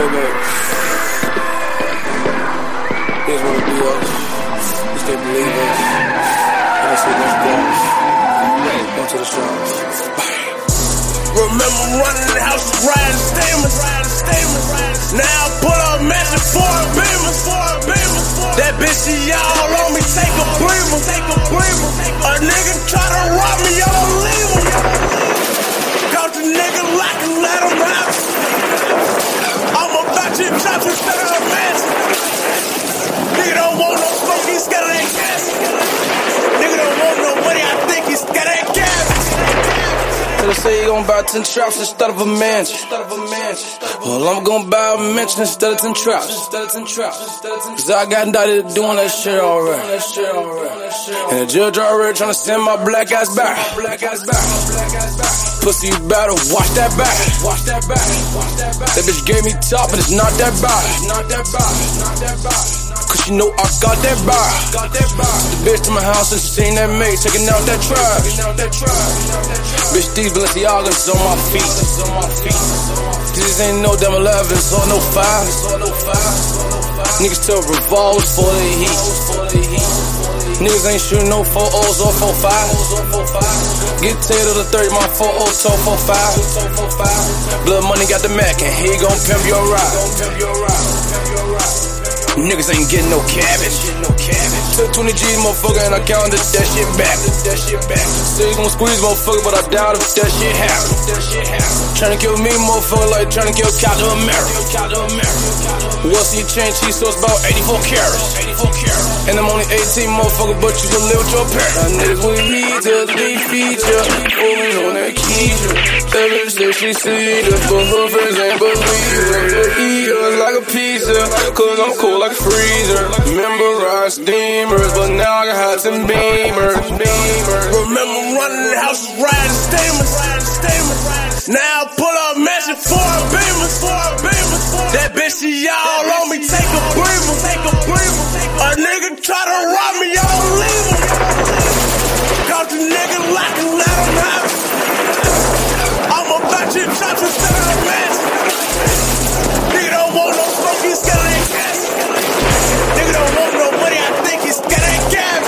back. Here's what it be us. Just they believe us. And I say let's go. Go to the shops. Remember running the house, riding statements. Now I pull up matching for a beamer. That bitch, she all on me, take a breather. A nigga try to rob me, I don't leave him. Caught the nigga lock and let him out. I'm about to chop instead of a match. Nigga don't want no smoke, he's scared of that gas. Nigga don't want no money, I think he's scared of that gas. They say you gon' buy 10 traps instead of a mansion. Well, I'm gon' buy a mansion instead of 10 traps. Cause I got indicted doing that shit already. And the judge already tryna send my black ass back. Pussy, you better watch that back. That bitch gave me top, but it's not that bad. Cause you know I got that bar. The bitch to my house and she seen that maid taking out that trash. Bitch, these Balenciagas on my feet. These ain't no damn 11s or no 5s. Niggas tell revolvers for the heat. Niggas ain't shooting no 4-0s or 4-5s. Get tailed to the 30, my 4-0 to 4-5. Blood money got the Mac and he gon' pimp your ride. Niggas ain't getting no cabbage. Took 20 G's, motherfucker, and I counted that shit back. Say you gon' squeeze, motherfucker, but I doubt if that shit happen. Tryna kill me, motherfucker, like tryna kill Captain America. What's your chain? Cheese sauce about 84 carats. And I'm only 18, motherfucker, but you can live with your parents. Now niggas we need to be feature, always on that keysure. That bitch say she see us, but her friends ain't believe her. Eat us like a pizza, cause I'm cool like a freezer. Memorized steamers, but now I got hots and beamers. Remember running the house, riding steamers. Now I pull up matching for a beamer. That bitch, she all on me, take a breather. A nigga try to rob me, I don't leave him. Caught the nigga lock and let him out. I'm about to chop instead of a match. Nigga don't want no smoke, he's scared of that gas. Nigga don't want no money, I think he's scared of that gas.